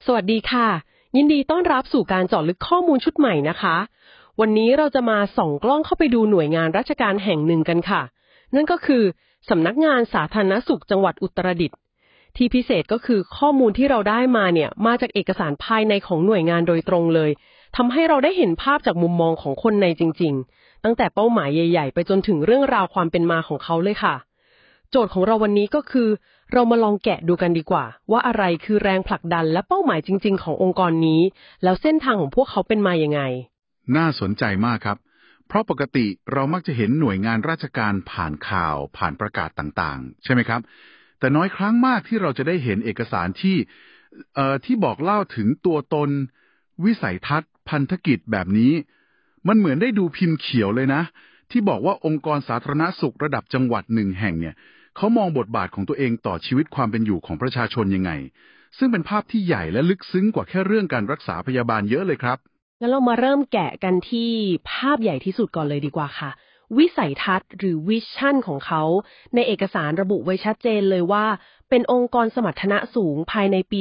สวัสดีค่ะยินดีต้อนรับสู่การเจาะลึกข้อมูลชุดใหม่นะคะวันนี้เราจะมาส่องกล้องเข้าไปดูหน่วยงานราชการแห่งหนึ่งกันค่ะนั่นก็คือสำนักงานสาธารณสุขจังหวัดอุตรดิตถ์ที่พิเศษก็คือข้อมูลที่เราได้มาเนี่ยมาจากเอกสารภายในของหน่วยงานโดยตรงเลยทำให้เราได้เห็นภาพจากมุมมองของคนในจริงๆตั้งแต่เป้าหมายใหญ่ๆไปจนถึงเรื่องราวความเป็นมาของเขาเลยค่ะโจทย์ของเราวันนี้ก็คือเรามาลองแกะดูกันดีกว่าว่าอะไรคือแรงผลักดันและเป้าหมายจริงๆขององค์กรนี้แล้วเส้นทางของพวกเขาเป็นมายังไงน่าสนใจมากครับเพราะปกติเรามักจะเห็นหน่วยงานราชการผ่านข่าวผ่านประกาศต่างๆใช่ไหมครับแต่น้อยครั้งมากที่เราจะได้เห็นเอกสารที่บอกเล่าถึงตัวตนวิสัยทัศน์พันธกิจแบบนี้มันเหมือนได้ดูพิมพ์เขียวเลยนะที่บอกว่าองค์กรสาธารณสุขระดับจังหวัดหนึ่งแห่งเนี่ยเขามองบทบาทของตัวเองต่อชีวิตความเป็นอยู่ของประชาชนยังไงซึ่งเป็นภาพที่ใหญ่และลึกซึ้งกว่าแค่เรื่องการรักษาพยาบาลเยอะเลยครับงั้นเรามาเริ่มแกะกันที่ภาพใหญ่ที่สุดก่อนเลยดีกว่าค่ะวิสัยทัศน์หรือวิชั่นของเขาในเอกสารระบุไว้ชัดเจนเลยว่าเป็นองค์กรสมรรถนะสูงภายในปี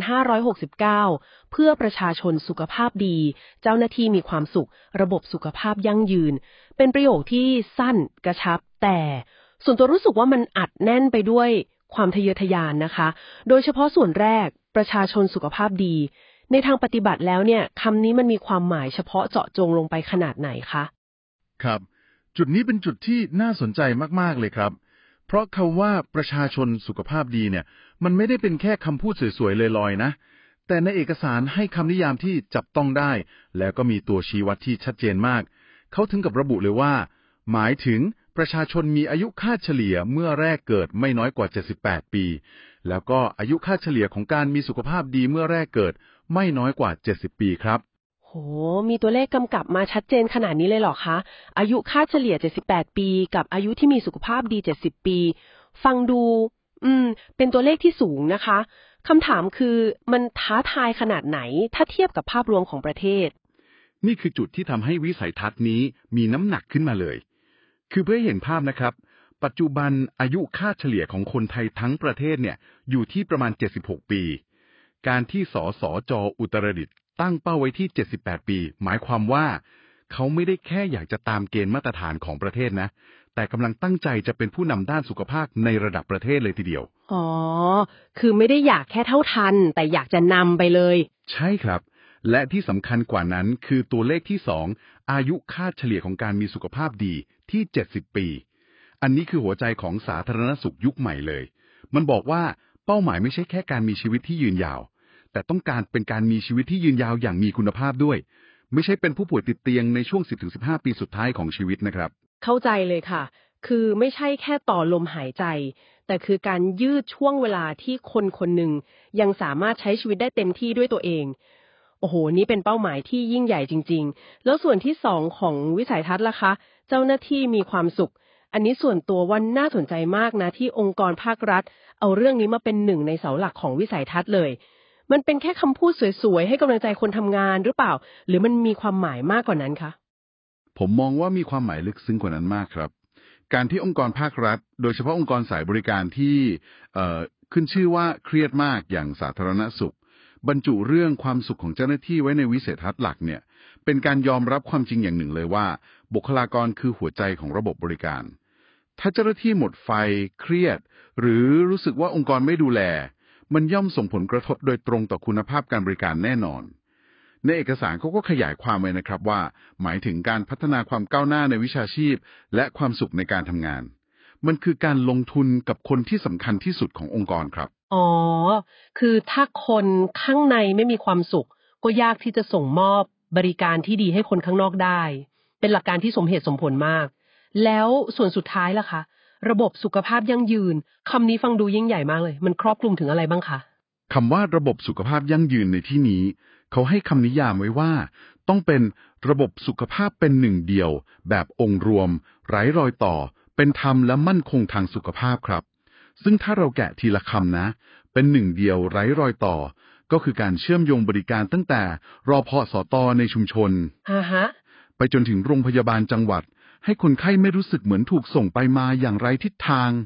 2569 เพื่อประชาชนสุขภาพดีเจ้าหน้าที่มีความสุขระบบสุขภาพยั่งยืนเป็นประโยคที่สั้นกระชับแต่ส่วนตัวรู้สึกว่ามันอัดแน่นไปด้วยความทะเยอทะยานนะคะโดยเฉพาะส่วนแรกประชาชนสุขภาพดีในทางปฏิบัติแล้วเนี่ยคำนี้มันมีความหมายเฉพาะเจาะจงลงไปขนาดไหนคะครับจุดนี้เป็นจุดที่น่าสนใจมากๆเลยครับเพราะคำว่าประชาชนสุขภาพดีเนี่ยมันไม่ได้เป็นแค่คำพูดสวยๆลอยๆนะแต่ในเอกสารให้คำนิยามที่จับต้องได้แล้วก็มีตัวชี้วัดที่ชัดเจนมากเขาถึงกับระบุเลยว่าหมายถึงประชาชนมีอายุคาดเฉลี่ยเมื่อแรกเกิดไม่น้อยกว่า78ปีแล้วก็อายุคาดเฉลี่ยของการมีสุขภาพดีเมื่อแรกเกิดไม่น้อยกว่า70ปีครับโหมีตัวเลขกำกับมาชัดเจนขนาดนี้เลยเหรอคะอายุค่าเฉลี่ย78ปีกับอายุที่มีสุขภาพดี70ปีฟังดูเป็นตัวเลขที่สูงนะคะคำถามคือมันท้าทายขนาดไหนถ้าเทียบกับภาพรวมของประเทศนี่คือจุดที่ทำให้วิสัยทัศน์นี้มีน้ำหนักขึ้นมาเลยคือเพื่อให้เห็นภาพนะครับปัจจุบันอายุค่าเฉลี่ยของคนไทยทั้งประเทศเนี่ยอยู่ที่ประมาณ76ปีการที่สสจอุตรดิตถ์ตั้งเป้าไว้ที่78ปีหมายความว่าเขาไม่ได้แค่อยากจะตามเกณฑ์มาตรฐานของประเทศนะแต่กำลังตั้งใจจะเป็นผู้นำด้านสุขภาพในระดับประเทศเลยทีเดียวอ๋อคือไม่ได้อยากแค่เท่าทันแต่อยากจะนำไปเลยใช่ครับและที่สำคัญกว่านั้นคือตัวเลขที่2อายุค่าเฉลี่ยของการมีสุขภาพดีที่70ปีอันนี้คือหัวใจของสาธารณสุขยุคใหม่เลยมันบอกว่าเป้าหมายไม่ใช่แค่การมีชีวิตที่ยืนยาวแต่ต้องการเป็นการมีชีวิตที่ยืนยาวอย่างมีคุณภาพด้วยไม่ใช่เป็นผู้ป่วยติดเตียงในช่วง 10-15 ปีสุดท้ายของชีวิตนะครับเข้าใจเลยค่ะคือไม่ใช่แค่ต่อลมหายใจแต่คือการยืดช่วงเวลาที่คนคนหนึ่งยังสามารถใช้ชีวิตได้เต็มที่ด้วยตัวเองโอ้โหนี่เป็นเป้าหมายที่ยิ่งใหญ่จริงๆแล้วส่วนที่2ของวิสัยทัศน์ล่ะคะเจ้าหน้าที่มีความสุขอันนี้ส่วนตัวว่าน่าสนใจมากนะที่องค์กรภาครัฐเอาเรื่องนี้มาเป็นหนึ่งในเสาหลักของวิสัยทัศน์เลยมันเป็นแค่คำพูดสวยๆให้กำลังใจคนทำงานหรือเปล่าหรือมันมีความหมายมากกว่านั้นคะผมมองว่ามีความหมายลึกซึ้งกว่านั้นมากครับการที่องค์กรภาครัฐโดยเฉพาะองค์กรสายบริการที่ขึ้นชื่อว่าเครียดมากอย่างสาธารณสุขบรรจุเรื่องความสุขของเจ้าหน้าที่ไว้ในวิสัยทัศน์หลักเนี่ยเป็นการยอมรับความจริงอย่างหนึ่งเลยว่าบุคลากรคือหัวใจของระบบบริการถ้าเจ้าหน้าที่หมดไฟเครียดหรือรู้สึกว่าองค์กรไม่ดูแลมันย่อมส่งผลกระทบโดยตรงต่อคุณภาพการบริการแน่นอน ในเอกสารเขาก็ขยายความไว้นะครับว่าหมายถึงการพัฒนาความก้าวหน้าในวิชาชีพและความสุขในการทำงานมันคือการลงทุนกับคนที่สำคัญที่สุดขององค์กรครับอ๋อคือถ้าคนข้างในไม่มีความสุขก็ยากที่จะส่งมอบบริการที่ดีให้คนข้างนอกได้เป็นหลักการที่สมเหตุสมผลมากแล้วส่วนสุดท้ายล่ะคะระบบสุขภาพยั่งยืนคำนี้ฟังดูยิ่งใหญ่มากเลยมันครอบคลุมถึงอะไรบ้างคะคำว่าระบบสุขภาพยั่งยืนในที่นี้เขาให้คำนิยามไว้ว่าต้องเป็นระบบสุขภาพเป็นหนึ่งเดียวแบบองค์รวมไร้รอยต่อเป็นธรรมและมั่นคงทางสุขภาพครับซึ่งถ้าเราแกะทีละคำนะเป็นหนึ่งเดียวไร้รอยต่อก็คือการเชื่อมโยงบริการตั้งแต่รพสตในชุมชนฮะไปจนถึงโรงพยาบาลจังหวัดให้คนไข้ไม่รู้สึกเหมือนถูกส่งไปมาอย่างไร้ทิศทาง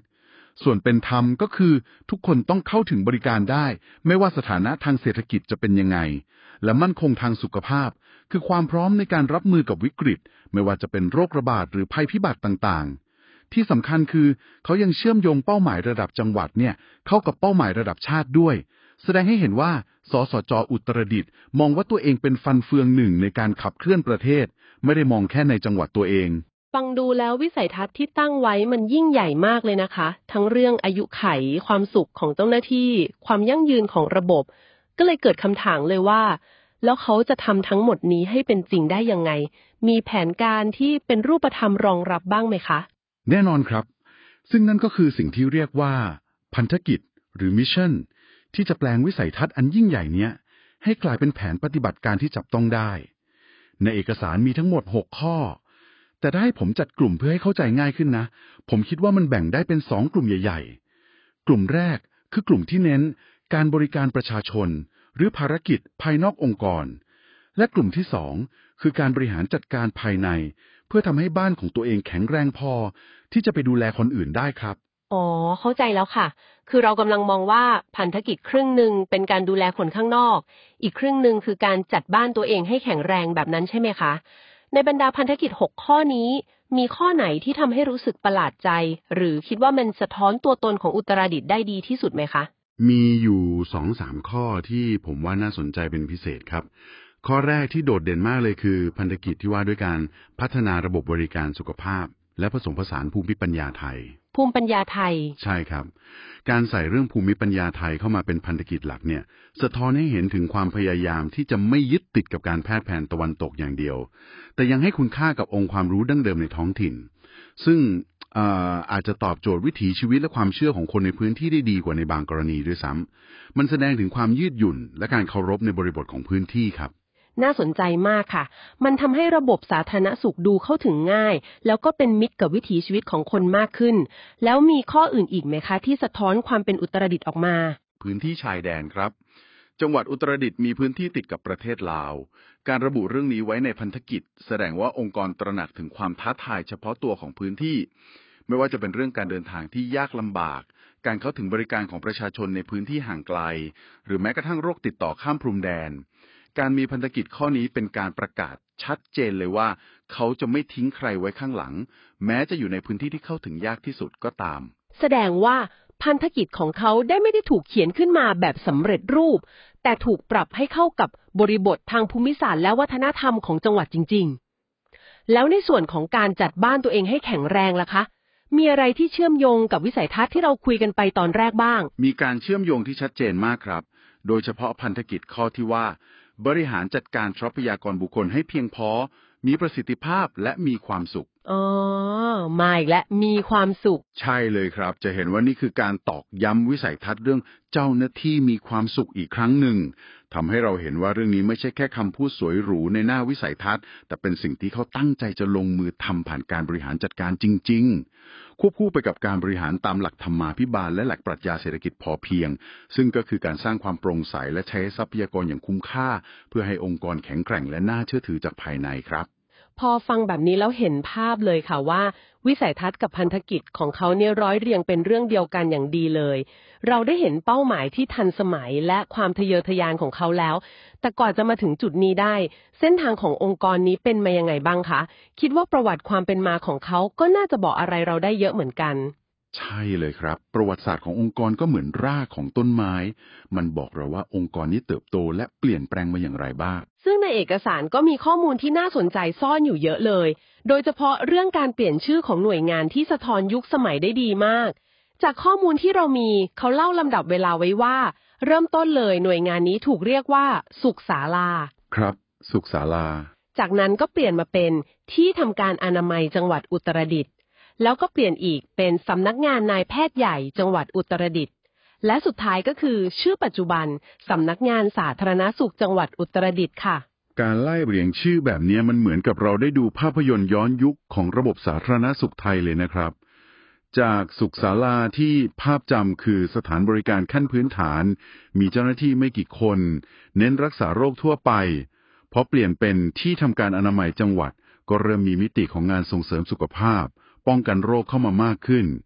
ส่วนเป็นธรรมก็คือทุกคนต้องเข้าถึงบริการได้ไม่ว่าสถานะทางเศรษฐกิจจะเป็นยังไงและมั่นคงทางสุขภาพคือความพร้อมในการรับมือกับวิกฤตไม่ว่าจะเป็นโรคระบาดหรือภัยพิบัติต่างๆที่สำคัญคือเขายังเชื่อมโยงเป้าหมายระดับจังหวัดเนี่ยเข้ากับเป้าหมายระดับชาติด้วยแสดงให้เห็นว่าสสจ.อุตรดิตถ์มองว่าตัวเองเป็นฟันเฟืองหนึ่งในการขับเคลื่อนประเทศไม่ได้มองแค่ในจังหวัดตัวเองฟังดูแล้ววิสัยทัศน์ที่ตั้งไว้มันยิ่งใหญ่มากเลยนะคะทั้งเรื่องอายุไขความสุขของเจ้าหน้าที่ความยั่งยืนของระบบก็เลยเกิดคำถามเลยว่าแล้วเขาจะทำทั้งหมดนี้ให้เป็นจริงได้ยังไงมีแผนการที่เป็นรูปธรรมรองรับบ้างไหมคะแน่นอนครับซึ่งนั่นก็คือสิ่งที่เรียกว่าพันธกิจหรือมิชชั่นที่จะแปลงวิสัยทัศน์อันยิ่งใหญ่เนี้ยให้กลายเป็นแผนปฏิบัติการที่จับต้องได้ในเอกสารมีทั้งหมด6ข้อแต่ถ้าให้ผมจัดกลุ่มเพื่อให้เข้าใจง่ายขึ้นนะผมคิดว่ามันแบ่งได้เป็น2กลุ่มใหญ่ๆกลุ่มแรกคือกลุ่มที่เน้นการบริการประชาชนหรือภารกิจภายนอกองค์กรและกลุ่มที่2คือการบริหารจัดการภายในเพื่อทำให้บ้านของตัวเองแข็งแรงพอที่จะไปดูแลคนอื่นได้ครับอ๋อเข้าใจแล้วค่ะคือเรากำลังมองว่าพันธกิจครึ่งหนึ่งเป็นการดูแลคนข้างนอกอีกครึ่งหนึ่งคือการจัดบ้านตัวเองให้แข็งแรงแบบนั้นใช่ไหมคะในบรรดาพันธกิจ6ข้อนี้มีข้อไหนที่ทำให้รู้สึกประหลาดใจหรือคิดว่ามันสะท้อนตัวตนของอุตรดิตถ์ได้ดีที่สุดไหมคะมีอยู่ 2-3 ข้อที่ผมว่าน่าสนใจเป็นพิเศษครับข้อแรกที่โดดเด่นมากเลยคือพันธกิจที่ว่าด้วยการพัฒนาระบบบริการสุขภาพและผสมผสานภูมิปัญญาไทยภูมิปัญญาไทยใช่ครับการใส่เรื่องภูมิปัญญาไทยเข้ามาเป็นพันธกิจหลักเนี่ยสะท้อนให้เห็นถึงความพยายามที่จะไม่ยึดติดกับการแพทย์แผนตะวันตกอย่างเดียวแต่ยังให้คุณค่ากับองค์ความรู้ดั้งเดิมในท้องถิ่นซึ่งอาจจะตอบโจทย์วิถีชีวิตและความเชื่อของคนในพื้นที่ได้ดีกว่าในบางกรณีด้วยซ้ำมันแสดงถึงความยืดหยุ่นและการเคารพในบริบทของพื้นที่ครับน่าสนใจมากค่ะมันทำให้ระบบสาธารณสุขดูเข้าถึงง่ายแล้วก็เป็นมิตรกับวิถีชีวิตของคนมากขึ้นแล้วมีข้ออื่นอีกไหมคะที่สะท้อนความเป็นอุตรดิตถ์ออกมาพื้นที่ชายแดนครับจังหวัดอุตรดิตถ์มีพื้นที่ติดกับประเทศลาวการระบุเรื่องนี้ไว้ในพันธกิจแสดงว่าองค์กรตระหนักถึงความท้าทายเฉพาะตัวของพื้นที่ไม่ว่าจะเป็นเรื่องการเดินทางที่ยากลำบากการเข้าถึงบริการของประชาชนในพื้นที่ห่างไกลหรือแม้กระทั่งโรคติดต่อข้ามพรมแดนการมีพันธกิจข้อนี้เป็นการประกาศชัดเจนเลยว่าเขาจะไม่ทิ้งใครไว้ข้างหลังแม้จะอยู่ในพื้นที่ที่เข้าถึงยากที่สุดก็ตามแสดงว่าพันธกิจของเขาได้ไม่ได้ถูกเขียนขึ้นมาแบบสำเร็จรูปแต่ถูกปรับให้เข้ากับบริบททางภูมิศาสตร์และวัฒนธรรมของจังหวัดจริงๆแล้วในส่วนของการจัดบ้านตัวเองให้แข็งแรงล่ะคะมีอะไรที่เชื่อมโยงกับวิสัยทัศน์ที่เราคุยกันไปตอนแรกบ้างมีการเชื่อมโยงที่ชัดเจนมากครับโดยเฉพาะพันธกิจข้อที่ว่าบริหารจัดการทรัพยากรบุคคลให้เพียงพอมีประสิทธิภาพและมีความสุขอ๋อมาอีกแล้วมีความสุขใช่เลยครับจะเห็นว่านี่คือการตอกย้ำวิสัยทัศน์เรื่องเจ้าหน้าที่มีความสุขอีกครั้งหนึ่งทำให้เราเห็นว่าเรื่องนี้ไม่ใช่แค่คำพูดสวยหรูในหน้าวิสัยทัศน์แต่เป็นสิ่งที่เขาตั้งใจจะลงมือทำผ่านการบริหารจัดการจริงๆควบคู่ไปกับการบริหารตามหลักธรรมาภิบาลและหลักปรัชญาเศรษฐกิจพอเพียงซึ่งก็คือการสร้างความโปร่งใสและใช้ทรัพยากรอย่างคุ้มค่าเพื่อให้องค์กรแข็งแกร่งและน่าเชื่อถือจากภายในครับพอฟังแบบนี้แล้วเห็นภาพเลยค่ะว่าวิสัยทัศน์กับพันธกิจของเขาเนี่ยร้อยเรียงเป็นเรื่องเดียวกันอย่างดีเลยเราได้เห็นเป้าหมายที่ทันสมัยและความทะเยอทะยานของเขาแล้วแต่ก่อนจะมาถึงจุดนี้ได้เส้นทางขององค์กรนี้เป็นมายังไงบ้างคะคิดว่าประวัติความเป็นมาของเขาก็น่าจะบอกอะไรเราได้เยอะเหมือนกันใช่เลยครับประวัติศาสตร์ขององค์กรก็เหมือนรากของต้นไม้มันบอกเราว่าองค์กรนี้เติบโตและเปลี่ยนแปลงมาอย่างไรบ้างซึ่งในเอกสารก็มีข้อมูลที่น่าสนใจซ่อนอยู่เยอะเลยโดยเฉพาะเรื่องการเปลี่ยนชื่อของหน่วยงานที่สะท้อนยุคสมัยได้ดีมากจากข้อมูลที่เรามีเขาเล่าลำดับเวลาไว้ว่าเริ่มต้นเลยหน่วยงานนี้ถูกเรียกว่าสุขศาลาครับสุขศาลาจากนั้นก็เปลี่ยนมาเป็นที่ทำการอนามัยจังหวัดอุตรดิตถ์แล้วก็เปลี่ยนอีกเป็นสำนักงานนายแพทย์ใหญ่จังหวัดอุตรดิตถ์และสุดท้ายก็คือชื่อปัจจุบันสำนักงานสาธารณสุขจังหวัดอุตรดิตถ์ค่ะการไล่เรียงชื่อแบบนี้มันเหมือนกับเราได้ดูภาพยนตร์ย้อนยุคของระบบสาธารณสุขไทยเลยนะครับจากสุขศาลาที่ภาพจำคือสถานบริการขั้นพื้นฐานมีเจ้าหน้าที่ไม่กี่คนเน้นรักษาโรคทั่วไปพอเปลี่ยนเป็นที่ทำการอนามัยจังหวัดก็เริ่มมีมิติของงานส่งเสริมสุขภาพป้องกันโรคเข้ามามากขึ้น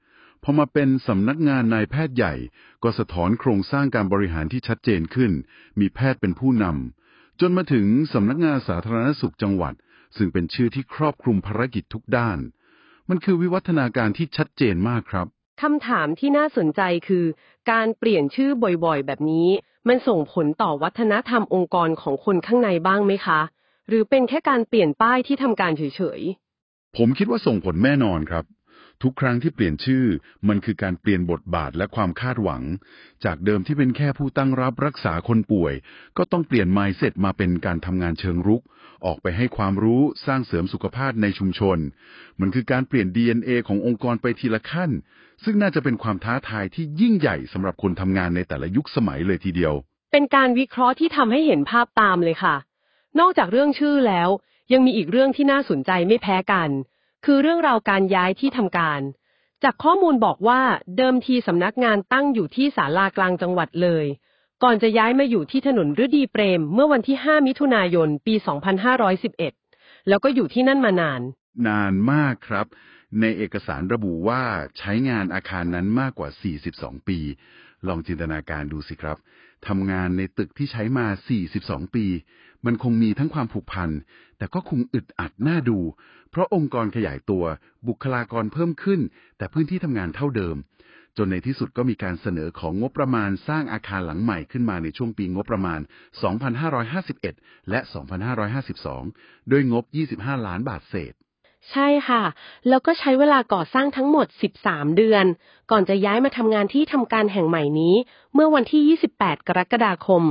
พอมาเป็นสำนักงานนายแพทย์ใหญ่ก็สะท้อนโครงสร้างการบริหารที่ชัดเจนขึ้นมีแพทย์เป็นผู้นำจนมาถึงสำนักงานสาธารณสุขจังหวัดซึ่งเป็นชื่อที่ครอบคลุมภารกิจทุกด้านมันคือวิวัฒนาการที่ชัดเจนมากครับคำถามที่น่าสนใจคือการเปลี่ยนชื่อบ่อยๆแบบนี้มันส่งผลต่อวัฒนธรรมองค์กรของคนข้างในบ้างไหมคะหรือเป็นแค่การเปลี่ยนป้ายที่ทำการเฉยผมคิดว่าส่งผลแน่นอนครับทุกครั้งที่เปลี่ยนชื่อมันคือการเปลี่ยนบทบาทและความคาดหวังจากเดิมที่เป็นแค่ผู้ตั้งรับรักษาคนป่วยก็ต้องเปลี่ยน mindset มาเป็นการทำงานเชิงรุกออกไปให้ความรู้สร้างเสริมสุขภาพในชุมชนมันคือการเปลี่ยน DNA ขององค์กรไปทีละขั้นซึ่งน่าจะเป็นความท้าทายที่ยิ่งใหญ่สำหรับคนทำงานในแต่ละยุคสมัยเลยทีเดียวๆเป็นการวิเคราะห์ที่ทำให้เห็นภาพตามเลยค่ะนอกจากเรื่องชื่อแล้วยังมีอีกเรื่องที่น่าสนใจไม่แพ้กันคือเรื่องราวการย้ายที่ทำการจากข้อมูลบอกว่าเดิมทีสำนักงานตั้งอยู่ที่ศาลากลางจังหวัดเลยก่อนจะย้ายมาอยู่ที่ถนนฤดีเปรมเมื่อวันที่5มิถุนายนปี2511แล้วก็อยู่ที่นั่นมานานมากครับในเอกสารระบุว่าใช้งานอาคารนั้นมากกว่า42ปีลองจินตนาการดูสิครับทำงานในตึกที่ใช้มา42ปีมันคงมีทั้งความผูกพันแต่ก็คงอึดอัดน่าดูเพราะองค์กรขยายตัวบุคลากรเพิ่มขึ้นแต่พื้นที่ทำงานเท่าเดิมจนในที่สุดก็มีการเสนอของงบประมาณสร้างอาคารหลังใหม่ขึ้นมาในช่วงปีงบประมาณ2551และ2552ด้วยงบ25ล้านบาทเศษใช่ค่ะแล้วก็ใช้เวลาก่อสร้างทั้งหมด13เดือนก่อนจะย้ายมาทำงานที่ทำการแห่งใหม่นี้เมื่อวันที่28กรกฎาคม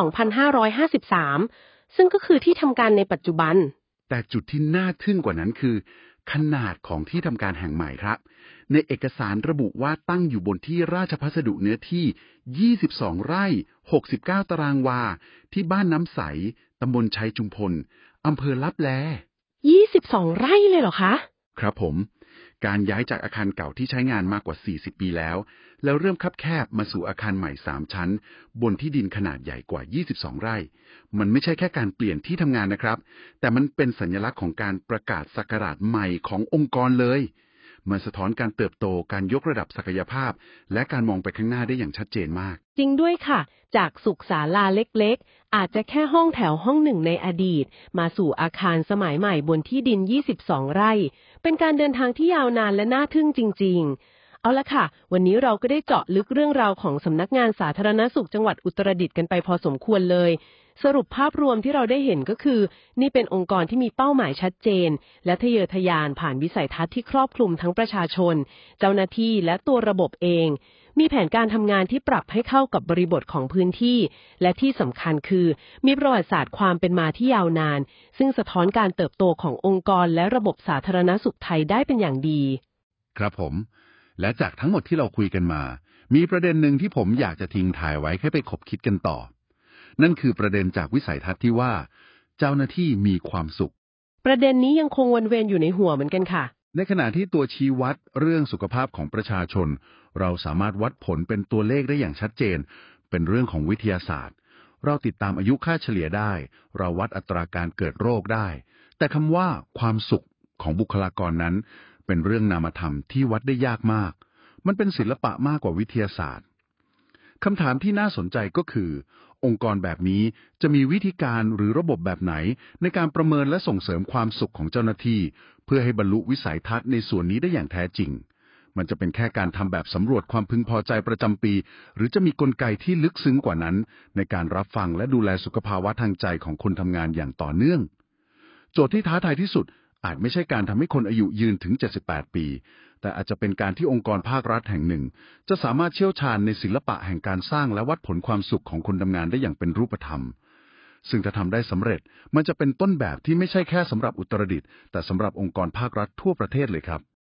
2553ซึ่งก็คือที่ทำการในปัจจุบันแต่จุดที่น่าทึ่งกว่านั้นคือขนาดของที่ทำการแห่งใหม่ครับในเอกสารระบุว่าตั้งอยู่บนที่ราชพัสดุเนื้อที่22ไร่69ตารางวาที่บ้านน้ำใสตำบลชัยจุมพลอำเภอลับแล 22ไร่เลยเหรอคะครับผมการย้ายจากอาคารเก่าที่ใช้งานมากกว่า40ปีแล้วเริ่มคับแคบมาสู่อาคารใหม่3ชั้นบนที่ดินขนาดใหญ่กว่า22ไร่มันไม่ใช่แค่การเปลี่ยนที่ทำงานนะครับแต่มันเป็นสัญลักษณ์ของการประกาศศักราชใหม่ขององค์กรเลยมันสะท้อนการเติบโตการยกระดับศักยภาพและการมองไปข้างหน้าได้อย่างชัดเจนมากจริงด้วยค่ะจากสุขศาลาเล็กๆอาจจะแค่ห้องแถวห้องหนึ่งในอดีตมาสู่อาคารสมัยใหม่บนที่ดิน22ไร่เป็นการเดินทางที่ยาวนานและน่าทึ่งจริงๆเอาละค่ะวันนี้เราก็ได้เจาะลึกเรื่องราวของสำนักงานสาธารณสุขจังหวัดอุตรดิตถ์กันไปพอสมควรเลยสรุปภาพรวมที่เราได้เห็นก็คือนี่เป็นองค์กรที่มีเป้าหมายชัดเจนและทะเยอทะยานผ่านวิสัยทัศน์ที่ครอบคลุมทั้งประชาชนเจ้าหน้าที่และตัวระบบเองมีแผนการทำงานที่ปรับให้เข้ากับบริบทของพื้นที่และที่สำคัญคือมีประวัติศาสตร์ความเป็นมาที่ยาวนานซึ่งสะท้อนการเติบโตขององค์กรและระบบสาธารณสุขไทยได้เป็นอย่างดีครับผมและจากทั้งหมดที่เราคุยกันมามีประเด็นหนึ่งที่ผมอยากจะทิ้งถ่ายไว้ให้ไปคบคิดกันต่อนั่นคือประเด็นจากวิสัยทัศน์ที่ว่าเจ้าหน้าที่มีความสุขประเด็นนี้ยังคงวนเวียนอยู่ในหัวเหมือนกันค่ะในขณะที่ตัวชี้วัดเรื่องสุขภาพของประชาชนเราสามารถวัดผลเป็นตัวเลขได้อย่างชัดเจนเป็นเรื่องของวิทยาศาสตร์เราติดตามอายุค่าเฉลี่ยได้เราวัดอัตราการเกิดโรคได้แต่คำว่าความสุขของบุคลากรนั้นเป็นเรื่องนามธรรมที่วัดได้ยากมากมันเป็นศิลปะมากกว่าวิทยาศาสตร์คำถามที่น่าสนใจก็คือองค์กรแบบนี้จะมีวิธีการหรือระบบแบบไหนในการประเมินและส่งเสริมความสุขของเจ้าหน้าที่เพื่อให้บรรลุวิสัยทัศน์ในส่วนนี้ได้อย่างแท้จริงมันจะเป็นแค่การทำแบบสำรวจความพึงพอใจประจำปีหรือจะมีกลไกที่ลึกซึ้งกว่านั้นในการรับฟังและดูแลสุขภาวะทางใจของคนทำงานอย่างต่อเนื่องโจทย์ที่ท้าทายที่สุดอาจไม่ใช่การทำให้คนอายุยืนถึง78ปีแต่อาจจะเป็นการที่องค์กรภาครัฐแห่งหนึ่งจะสามารถเชี่ยวชาญในศิลปะแห่งการสร้างและวัดผลความสุขของคนทำงานได้อย่างเป็นรูปธรรมซึ่งถ้าทำได้สำเร็จมันจะเป็นต้นแบบที่ไม่ใช่แค่สำหรับอุตรดิตถ์แต่สำหรับองค์กรภาครัฐทั่วประเทศเลยครับ